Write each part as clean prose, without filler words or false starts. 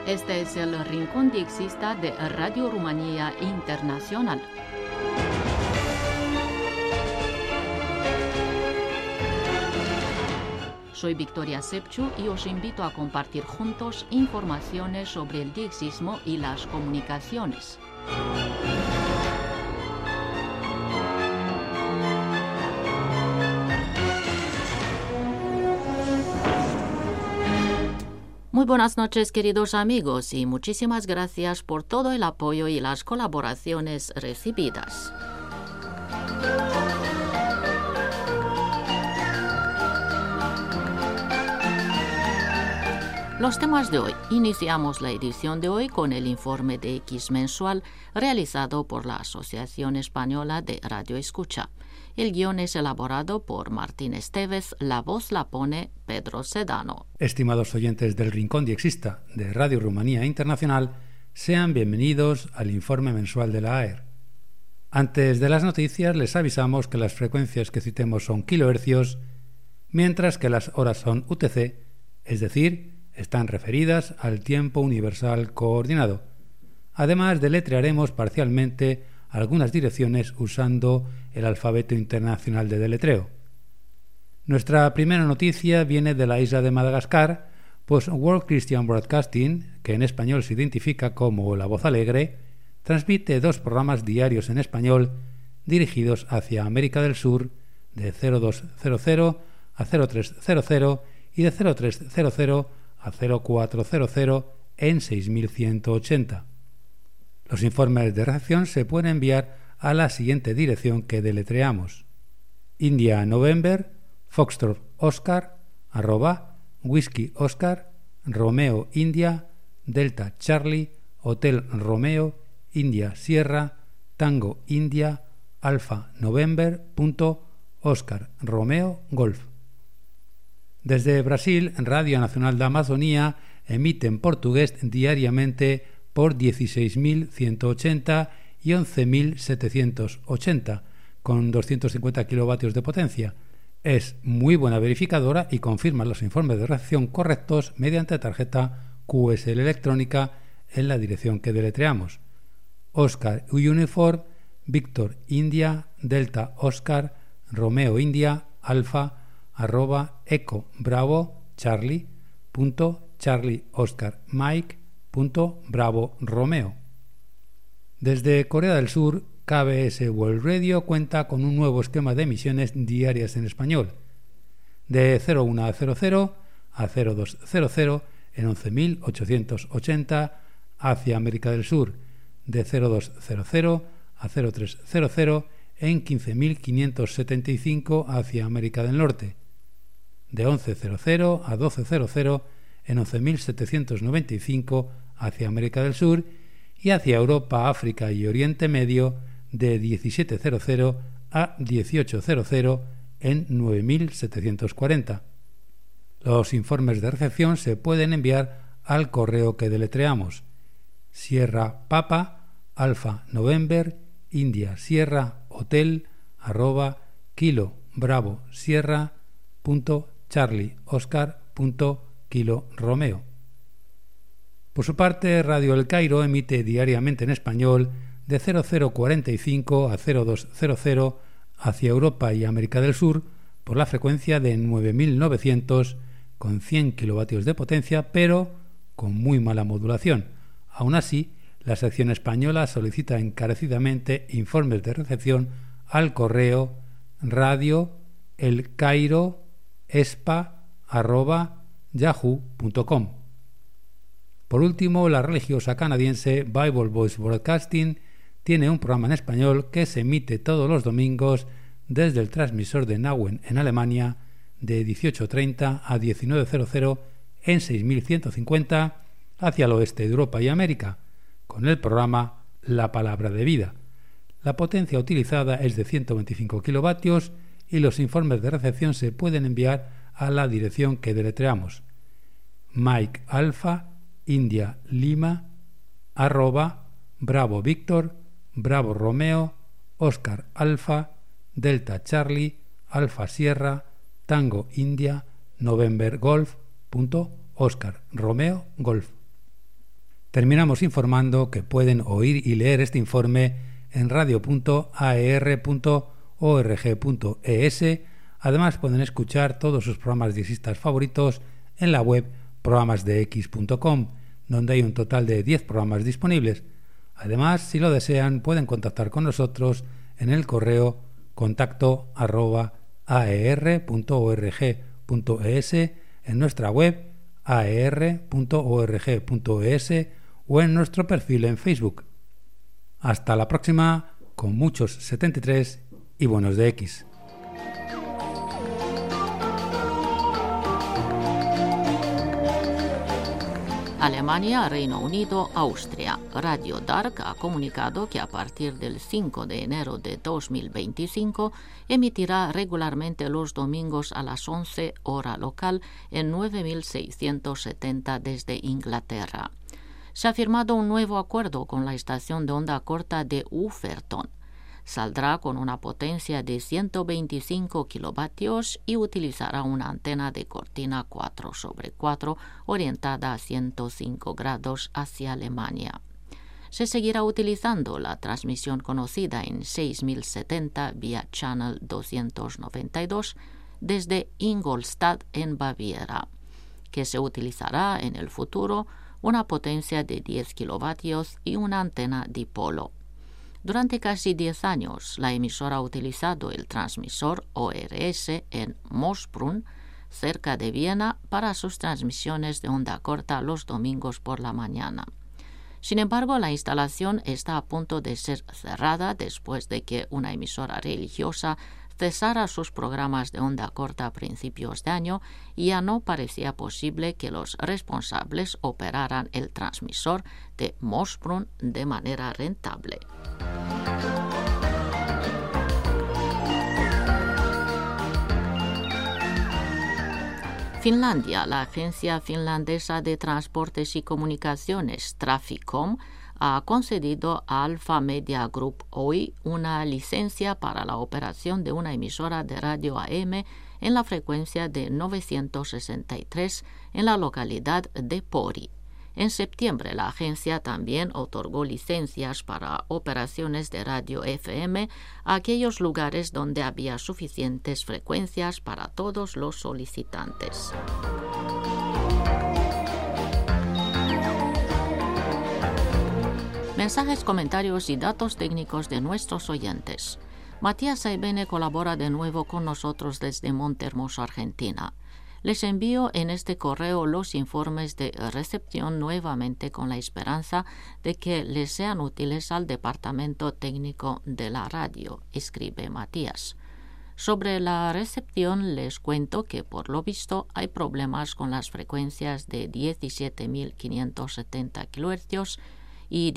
Este es el Rincón Diexista de Radio Rumanía Internacional. Soy Victoria Sepciu y os invito a compartir juntos informaciones sobre el diexismo y las comunicaciones. Muy buenas noches, queridos amigos, y muchísimas gracias por todo el apoyo y las colaboraciones recibidas. Los temas de hoy. Iniciamos la edición de hoy con el informe de X mensual realizado por la Asociación Española de Radio Escucha. El guión es elaborado por Martín Estevez, la voz la pone Pedro Sedano. Estimados oyentes del Rincón Diexista de Radio Rumanía Internacional, sean bienvenidos al informe mensual de la AER. Antes de las noticias les avisamos que las frecuencias que citemos son kilohercios, mientras que las horas son UTC, es decir, están referidas al tiempo universal coordinado. Además, deletrearemos parcialmente algunas direcciones usando el alfabeto internacional de deletreo. Nuestra primera noticia viene de la isla de Madagascar, pues World Christian Broadcasting, que en español se identifica como La Voz Alegre, transmite 2 programas diarios en español dirigidos hacia América del Sur de 0200 a 0300 y de 0300 a 0400 en 6180. Los informes de recepción se pueden enviar a la siguiente dirección que deletreamos: India November, Foxtrot Oscar, Whisky Oscar, Romeo India, Delta Charlie, Hotel Romeo, India Sierra, Tango India, Alfa November, Oscar Romeo Golf. Desde Brasil, Radio Nacional da Amazonía emite en portugués diariamente por 16.180 y 11.780, con 250 kilovatios de potencia. Es muy buena verificadora y confirma los informes de recepción correctos mediante tarjeta QSL electrónica en la dirección que deletreamos: Oscar Uniform, Víctor India, Delta Oscar, Romeo India, Alfa, @eco bravo charlie .charlie Oscar Mike .bravo Romeo. Desde Corea del Sur, KBS World Radio cuenta con un nuevo esquema de emisiones diarias en español, de 0100 a 0200 en 11.880 hacia América del Sur, de 0200 a 0300 en 15.575 hacia América del Norte, de 11.00 a 12.00 en 11.795 hacia América del Sur y hacia Europa, África y Oriente Medio de 17.00 a 18.00 en 9.740. Los informes de recepción se pueden enviar al correo que deletreamos: Sierra Papa Alfa November India Sierra Hotel @kilo Bravo Sierra Charlie Oscar Kilo Romeo. Por su parte, Radio El Cairo emite diariamente en español de 0045 a 0200 hacia Europa y América del Sur por la frecuencia de 9.900 con 100 kilovatios de potencia, pero con muy mala modulación. Aún así, la sección española solicita encarecidamente informes de recepción al correo radioelcairo@yahoo.com. Por último, la religiosa canadiense Bible Voice Broadcasting tiene un programa en español que se emite todos los domingos desde el transmisor de Nauen en Alemania de 18:30 a 19:00 en 6150 hacia el oeste de Europa y América, con el programa La Palabra de Vida. La potencia utilizada es de 125 kilovatios y los informes de recepción se pueden enviar a la dirección que deletreamos: Mike Alfa India Lima @Bravo Víctor Bravo Romeo Oscar Alfa Delta Charlie Alfa Sierra Tango India November Golf Oscar Romeo Golf. Terminamos informando que pueden oír y leer este informe en radio.aer.org.es. Además, pueden escuchar todos sus programas diexistas favoritos en la web programasdex.com, donde hay un total de 10 programas disponibles. Además, si lo desean, pueden contactar con nosotros en el correo contacto@aer.org.es, en nuestra web aer.org.es o en nuestro perfil en Facebook. Hasta la próxima, con muchos 73 y buenos de X. Alemania, Reino Unido, Austria. Radio Dark ha comunicado que a partir del 5 de enero de 2025 emitirá regularmente los domingos a las 11 hora local en 9670 desde Inglaterra. Se ha firmado un nuevo acuerdo con la estación de onda corta de Uferton. Saldrá con una potencia de 125 kilovatios y utilizará una antena de cortina 4/4 orientada a 105 grados hacia Alemania. Se seguirá utilizando la transmisión conocida en 6070 vía Channel 292 desde Ingolstadt en Baviera, que se utilizará en el futuro una potencia de 10 kilovatios y una antena dipolo. Durante casi 10 años, la emisora ha utilizado el transmisor ORS en Moosbrunn, cerca de Viena, para sus transmisiones de onda corta los domingos por la mañana. Sin embargo, la instalación está a punto de ser cerrada después de que una emisora religiosa cesara sus programas de onda corta a principios de año y ya no parecía posible que los responsables operaran el transmisor de Moosbrunn de manera rentable. Finlandia. La agencia finlandesa de transportes y comunicaciones Traficom ha concedido a Alfa Media Group hoy una licencia para la operación de una emisora de radio AM en la frecuencia de 963 en la localidad de Pori. En septiembre, la agencia también otorgó licencias para operaciones de radio FM a aquellos lugares donde había suficientes frecuencias para todos los solicitantes. Mensajes, comentarios y datos técnicos de nuestros oyentes. Matías Saibene colabora de nuevo con nosotros desde Montehermoso, Argentina. Les envío en este correo los informes de recepción nuevamente con la esperanza de que les sean útiles al departamento técnico de la radio, escribe Matías. Sobre la recepción les cuento que por lo visto hay problemas con las frecuencias de 17.570 kHz y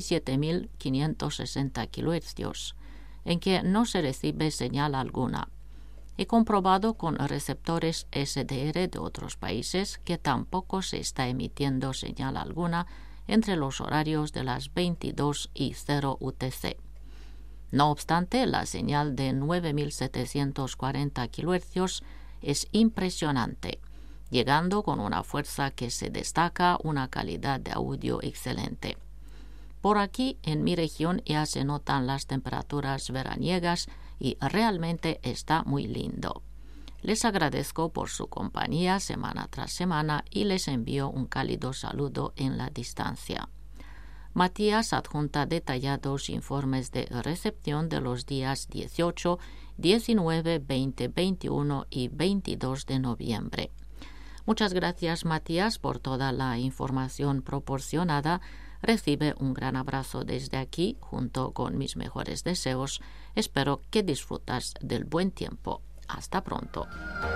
17.560 kHz, en que no se recibe señal alguna. He comprobado con receptores SDR de otros países que tampoco se está emitiendo señal alguna entre los horarios de las 22 y 0 UTC. No obstante, la señal de 9.740 kHz es impresionante, llegando con una fuerza que se destaca una calidad de audio excelente. Por aquí, en mi región, ya se notan las temperaturas veraniegas y realmente está muy lindo. Les agradezco por su compañía semana tras semana y les envío un cálido saludo en la distancia. Matías adjunta detallados informes de recepción de los días 18, 19, 20, 21 y 22 de noviembre. Muchas gracias, Matías, por toda la información proporcionada. Recibe un gran abrazo desde aquí, junto con mis mejores deseos. Espero que disfrutas del buen tiempo. Hasta pronto.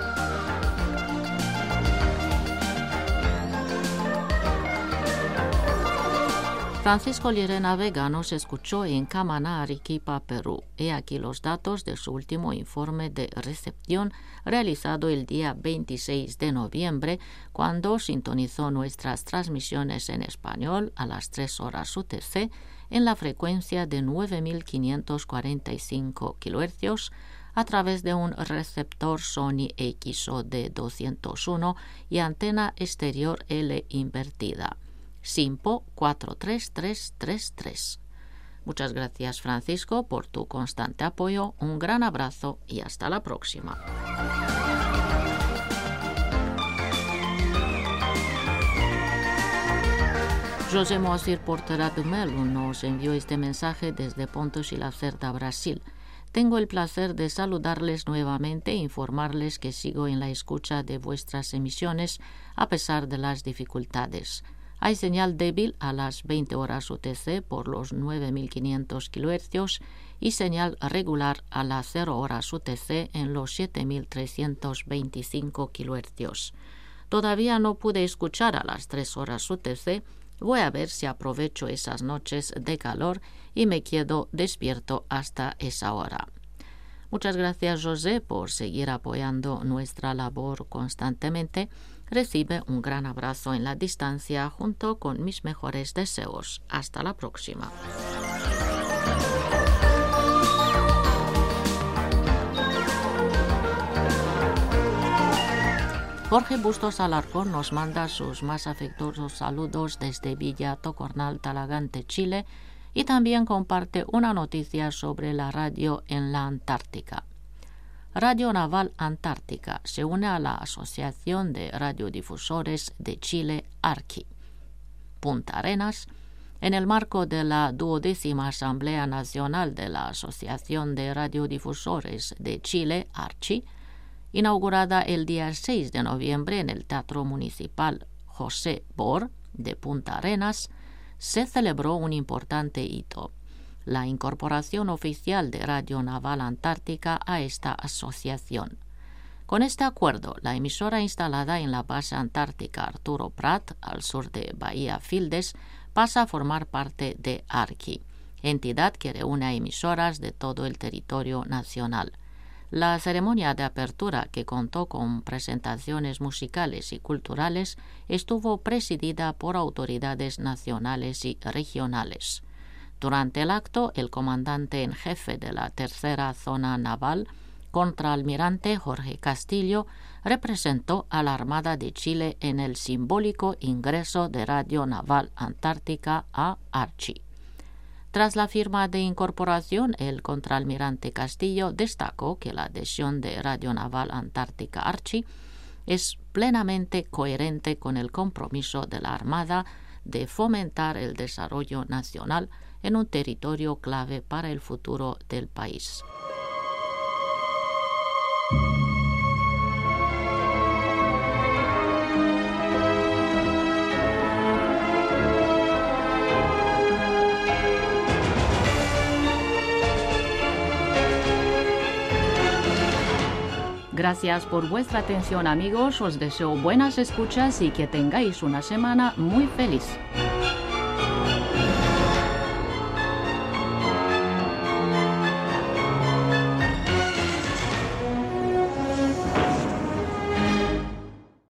Francisco Llerena Vega nos escuchó en Camaná, Arequipa, Perú. He aquí los datos de su último informe de recepción realizado el día 26 de noviembre, cuando sintonizó nuestras transmisiones en español a las 3 horas UTC en la frecuencia de 9.545 kHz a través de un receptor Sony XO de 201 y antena exterior L invertida. Simpo 43333. Muchas gracias, Francisco, por tu constante apoyo. Un gran abrazo y hasta la próxima. José Moacir Portera de Melo nos envió este mensaje desde Pontos y Lacerda, Brasil. Tengo el placer de saludarles nuevamente e informarles que sigo en la escucha de vuestras emisiones a pesar de las dificultades. Hay señal débil a las 20 horas UTC por los 9.500 kHz y señal regular a las 0 horas UTC en los 7.325 kHz. Todavía no pude escuchar a las 3 horas UTC. Voy a ver si aprovecho esas noches de calor y me quedo despierto hasta esa hora. Muchas gracias, José, por seguir apoyando nuestra labor constantemente. Recibe un gran abrazo en la distancia junto con mis mejores deseos. Hasta la próxima. Jorge Bustos Alarcón nos manda sus más afectuosos saludos desde Villa Tocornal, Talagante, Chile, y también comparte una noticia sobre la radio en la Antártica. Radio Naval Antártica se une a la Asociación de Radiodifusores de Chile, ARCI. Punta Arenas, en el marco de la 12ª Asamblea Nacional de la Asociación de Radiodifusores de Chile, ARCHI, inaugurada el día 6 de noviembre en el Teatro Municipal José Bor de Punta Arenas, se celebró un importante hito: la incorporación oficial de Radio Naval Antártica a esta asociación. Con este acuerdo, la emisora instalada en la base antártica Arturo Prat, al sur de Bahía Fildes, pasa a formar parte de ARCI, entidad que reúne a emisoras de todo el territorio nacional. La ceremonia de apertura, que contó con presentaciones musicales y culturales, estuvo presidida por autoridades nacionales y regionales. Durante el acto, el comandante en jefe de la Tercera Zona Naval, contraalmirante Jorge Castillo, representó a la Armada de Chile en el simbólico ingreso de Radio Naval Antártica a ARCHI. Tras la firma de incorporación, el contraalmirante Castillo destacó que la adhesión de Radio Naval Antártica ARCHI es plenamente coherente con el compromiso de la Armada de fomentar el desarrollo nacional en un territorio clave para el futuro del país. Gracias por vuestra atención, amigos. Os deseo buenas escuchas y que tengáis una semana muy feliz.